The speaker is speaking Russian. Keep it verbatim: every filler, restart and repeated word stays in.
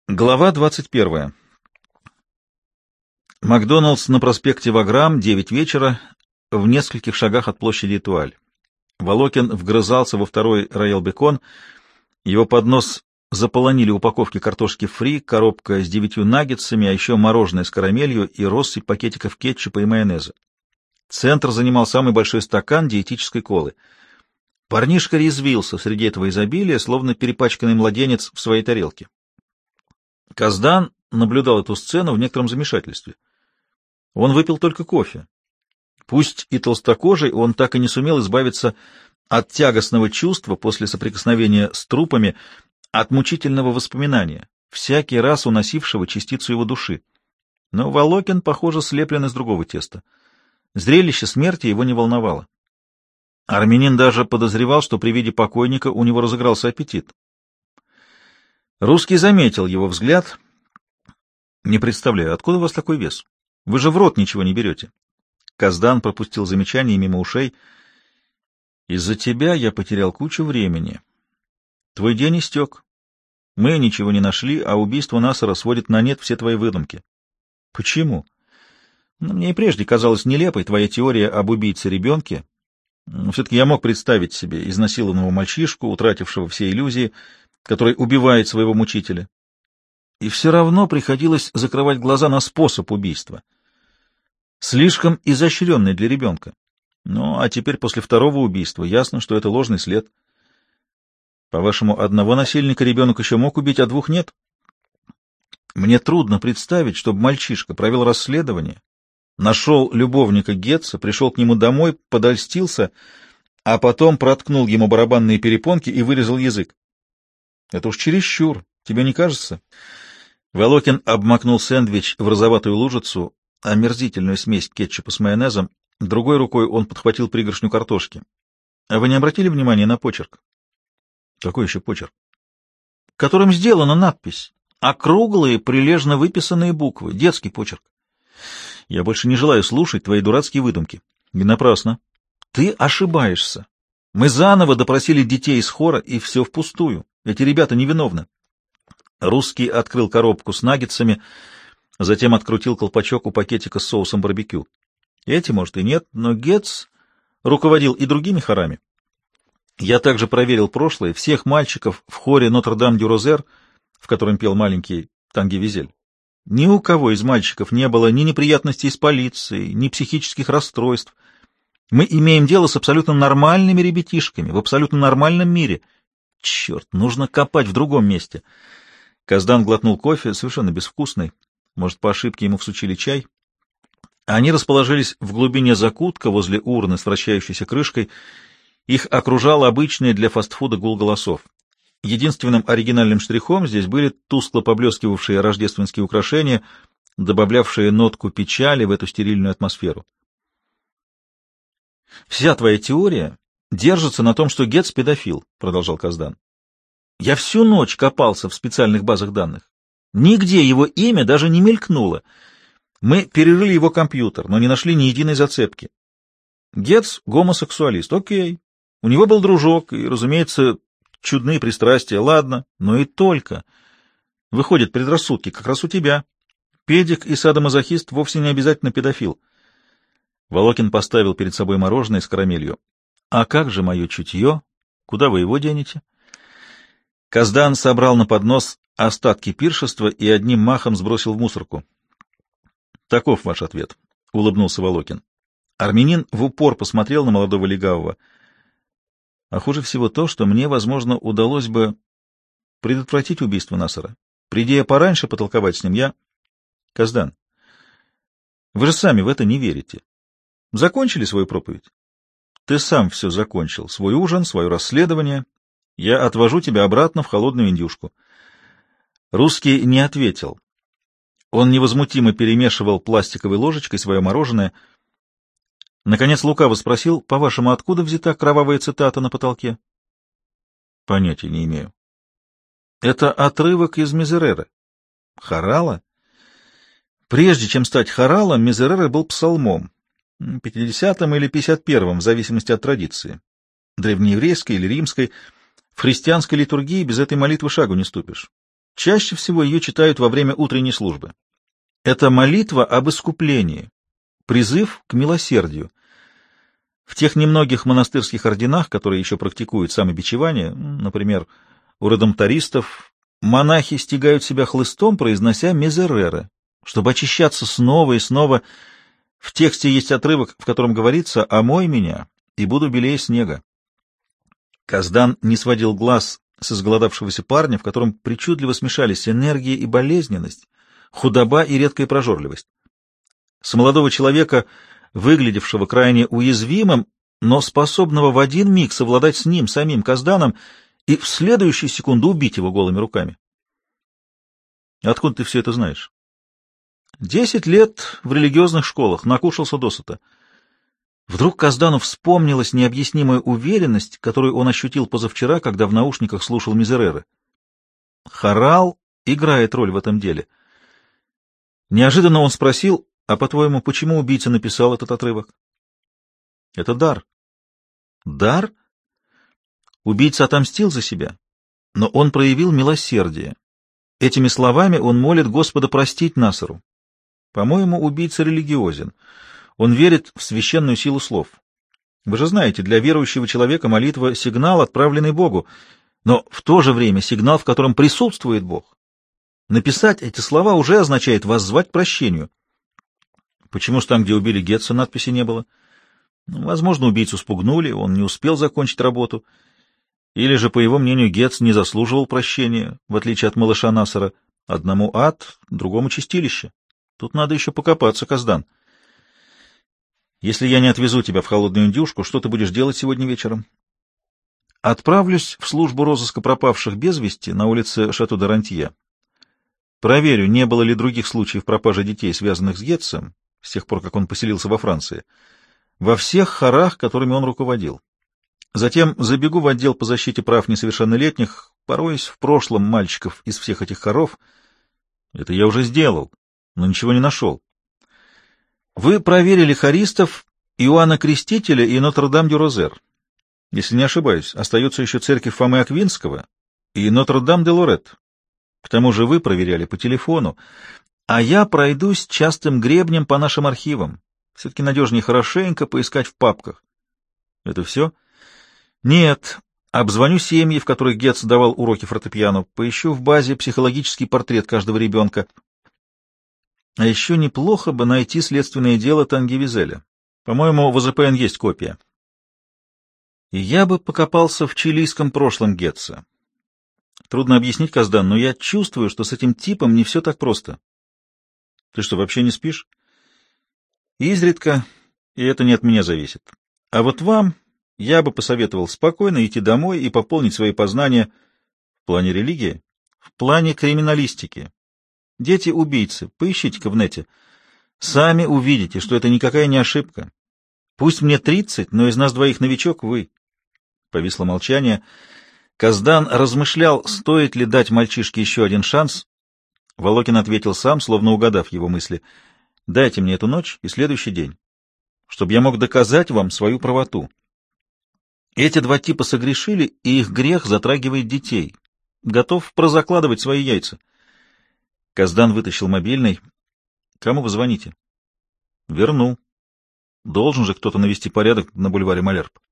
Глава двадцать первая. Макдоналдс на проспекте Ваграм, девять вечера, в нескольких шагах от площади Этуаль. Волокин вгрызался во второй Роял Бекон. Его поднос заполонили упаковки картошки фри, коробка с девятью наггетсами, а еще мороженое с карамелью и россыпь пакетиков кетчупа и майонеза. Центр занимал самый большой стакан диетической колы. Парнишка резвился среди этого изобилия, словно перепачканный младенец в своей тарелке. Каздан наблюдал эту сцену в некотором замешательстве. Он выпил только кофе. Пусть и толстокожий, он так и не сумел избавиться от тягостного чувства после соприкосновения с трупами, от мучительного воспоминания, всякий раз уносившего частицу его души. Но Волокин, похоже, слеплен из другого теста. Зрелище смерти его не волновало. Армянин даже подозревал, что при виде покойника у него разыгрался аппетит. Русский заметил его взгляд. «Не представляю, откуда у вас такой вес? Вы же в рот ничего не берете». Каздан пропустил замечание мимо ушей. «Из-за тебя я потерял кучу времени. Твой день истек. Мы ничего не нашли, а убийство Насара сводит на нет все твои выдумки». «Почему?» ну, «Мне и прежде казалась нелепой твоя теория об убийце-ребенке. Все-таки я мог представить себе изнасилованного мальчишку, утратившего все иллюзии, который убивает своего мучителя. И все равно приходилось закрывать глаза на способ убийства. Слишком изощренный для ребенка. Ну, а теперь после второго убийства ясно, что это ложный след. По-вашему, одного насильника ребенок еще мог убить, а двух нет? Мне трудно представить, чтобы мальчишка провел расследование, нашел любовника Гетца, пришел к нему домой, подольстился, а потом проткнул ему барабанные перепонки и вырезал язык. Это уж чересчур, тебе не кажется? Волокин обмакнул сэндвич в розоватую лужицу, омерзительную смесь кетчупа с майонезом. Другой рукой он подхватил пригоршню картошки. А вы не обратили внимания на почерк? Какой еще почерк? Которым сделана надпись. Округлые, прилежно выписанные буквы. Детский почерк. Я больше не желаю слушать твои дурацкие выдумки. И напрасно. Ты ошибаешься. Мы заново допросили детей из хора, и все впустую. Эти ребята невиновны. Русский открыл коробку с наггетсами, затем открутил колпачок у пакетика с соусом барбекю. Эти, может, и нет, но Гетц руководил и другими хорами. Я также проверил прошлое всех мальчиков в хоре Нотр-Дам-дю-Розер, в котором пел маленький Танги-Визель. Ни у кого из мальчиков не было ни неприятностей с полицией, ни психических расстройств. Мы имеем дело с абсолютно нормальными ребятишками, в абсолютно нормальном мире. Черт, нужно копать в другом месте. Каздан глотнул кофе, совершенно безвкусный. Может, по ошибке ему всучили чай. Они расположились в глубине закутка возле урны с вращающейся крышкой. Их окружал обычный для фастфуда гул голосов. Единственным оригинальным штрихом здесь были тускло поблескивавшие рождественские украшения, добавлявшие нотку печали в эту стерильную атмосферу. «Вся твоя теория держится на том, что Гетц педофил», — продолжал Каздан. «Я всю ночь копался в специальных базах данных. Нигде его имя даже не мелькнуло. Мы перерыли его компьютер, но не нашли ни единой зацепки. Гетц — гомосексуалист, окей. У него был дружок и, разумеется, чудные пристрастия, ладно, но и только. Выходят предрассудки, как раз у тебя. Педик и садомазохист вовсе не обязательно педофил». Волокин поставил перед собой мороженое с карамелью. «А как же мое чутье? Куда вы его денете?» Каздан собрал на поднос остатки пиршества и одним махом сбросил в мусорку. «Таков ваш ответ», — улыбнулся Волокин. Армянин в упор посмотрел на молодого легавого. «А хуже всего то, что мне, возможно, удалось бы предотвратить убийство Насара. Приди я пораньше потолковать с ним, я...» «Каздан, вы же сами в это не верите. Закончили свою проповедь? Ты сам все закончил. Свой ужин, свое расследование. Я отвожу тебя обратно в холодную индюшку». Русский не ответил. Он невозмутимо перемешивал пластиковой ложечкой свое мороженое. Наконец лукаво спросил: «По-вашему, откуда взята кровавая цитата на потолке?» «Понятия не имею». «Это отрывок из Мизерера». «Хорала?» «Прежде чем стать хоралом, Мизерера был псалмом. пятидесятым или пятьдесят первым, в зависимости от традиции. Древнееврейской или римской. В христианской литургии без этой молитвы шагу не ступишь. Чаще всего ее читают во время утренней службы. Это молитва об искуплении, призыв к милосердию. В тех немногих монастырских орденах, которые еще практикуют самобичевание, например, у редемтористов, монахи стягают себя хлыстом, произнося мизереры, чтобы очищаться снова и снова. В тексте есть отрывок, в котором говорится «Омой меня, и буду белее снега». Каздан не сводил глаз с изголодавшегося парня, в котором причудливо смешались энергия и болезненность, худоба и редкая прожорливость. С молодого человека, выглядевшего крайне уязвимым, но способного в один миг совладать с ним, самим Казданом, и в следующую секунду убить его голыми руками. Откуда ты все это знаешь? Десять лет в религиозных школах, накушался досыта. Вдруг Каздану вспомнилась необъяснимая уверенность, которую он ощутил позавчера, когда в наушниках слушал Мизереры. Хорал играет роль в этом деле. Неожиданно он спросил: а по-твоему, почему убийца написал этот отрывок? Это дар. Дар? Убийца отомстил за себя, но он проявил милосердие. Этими словами он молит Господа простить Насару. По-моему, убийца религиозен. Он верит в священную силу слов. Вы же знаете, для верующего человека молитва — сигнал, отправленный Богу, но в то же время сигнал, в котором присутствует Бог. Написать эти слова уже означает воззвать к прощению. Почему ж там, где убили Гетца, надписи не было? Ну, возможно, убийцу спугнули, он не успел закончить работу. Или же, по его мнению, Гетц не заслуживал прощения, в отличие от малыша Насара. Одному ад, другому чистилище. Тут надо еще покопаться, Каздан. Если я не отвезу тебя в холодную индюшку, что ты будешь делать сегодня вечером? Отправлюсь в службу розыска пропавших без вести на улице Шато-де-Рантье. Проверю, не было ли других случаев пропажи детей, связанных с Гетцем, с тех пор, как он поселился во Франции, во всех хорах, которыми он руководил. Затем забегу в отдел по защите прав несовершеннолетних, пороюсь в прошлом мальчиков из всех этих хоров. Это я уже сделал, но ничего не нашел. Вы проверили хористов Иоанна Крестителя и Нотр-Дам-дю-Розер. Если не ошибаюсь, остается еще церковь Фомы Аквинского и Нотр-Дам-де-Лорет. К тому же вы проверяли по телефону, а я пройдусь частым гребнем по нашим архивам. Все-таки надежнее хорошенько поискать в папках. Это все? Нет. Обзвоню семьи, в которых Гетц давал уроки фортепиано, поищу в базе психологический портрет каждого ребенка. А еще неплохо бы найти следственное дело Тангевизеля. По-моему, в о зэ пэ эн есть копия. И я бы покопался в чилийском прошлом Гетца. Трудно объяснить, Каздан, но я чувствую, что с этим типом не все так просто. Ты что, вообще не спишь? Изредка, и это не от меня зависит. А вот вам я бы посоветовал спокойно идти домой и пополнить свои познания в плане религии, в плане криминалистики. Дети-убийцы, поищите-ка в нете. Сами увидите, что это никакая не ошибка. Пусть мне тридцать, но из нас двоих новичок вы. Повисло молчание. Каздан размышлял, стоит ли дать мальчишке еще один шанс. Волокин ответил сам, словно угадав его мысли. «Дайте мне эту ночь и следующий день, чтобы я мог доказать вам свою правоту. Эти два типа согрешили, и их грех затрагивает детей. Готов прозакладывать свои яйца». Каздан вытащил мобильный. «Кому вы звоните?» «Верну. Должен же кто-то навести порядок на бульваре Малерб».